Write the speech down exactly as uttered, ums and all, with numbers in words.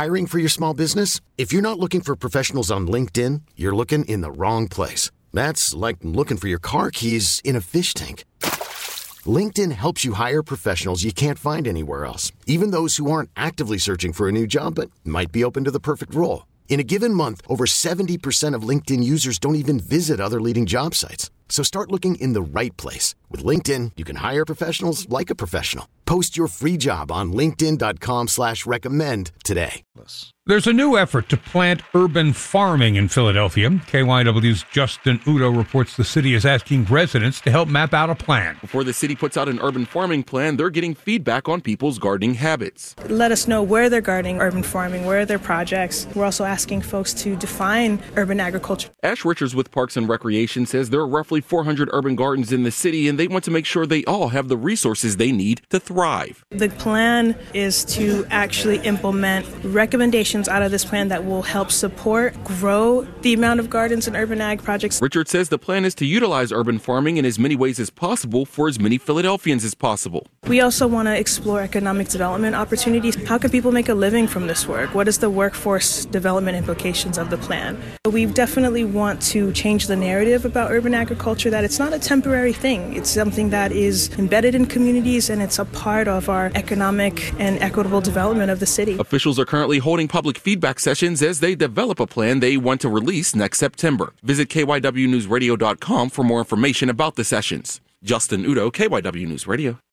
Hiring for your small business? If you're not looking for professionals on LinkedIn, you're looking in the wrong place. That's like looking for your car keys in a fish tank. LinkedIn helps you hire professionals you can't find anywhere else, even those who aren't actively searching for a new job but might be open to the perfect role. In a given month, over seventy percent of LinkedIn users don't even visit other leading job sites. So start looking in the right place. With LinkedIn, you can hire professionals like a professional. Post your free job on linkedin.com slash recommend today. There's a new effort to plant urban farming in Philadelphia. K Y W's Justin Udo reports the city is asking residents to help map out a plan. Before the city puts out an urban farming plan, they're getting feedback on people's gardening habits. Let us know where they're gardening urban farming, where are their projects. We're also asking folks to define urban agriculture. Ash Richards with Parks and Recreation says there are roughly four hundred urban gardens in the city, and they want to make sure they all have the resources they need to thrive. The plan is to actually implement recommendations out of this plan that will help support, grow the amount of gardens and urban ag projects. Richard says the plan is to utilize urban farming in as many ways as possible for as many Philadelphians as possible. We also want to explore economic development opportunities. How can people make a living from this work? What is the workforce development implications of the plan? We definitely want to change the narrative about urban agriculture, that it's not a temporary thing. It's something that is embedded in communities, and it's a part of our economic and equitable development of the city. Officials are currently holding public feedback sessions as they develop a plan they want to release next September. Visit K Y W news radio dot com for more information about the sessions. Justin Udo, K Y W News Radio.